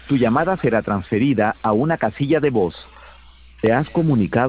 Tu llamada será transferida a una casilla de voz. Te has comunicado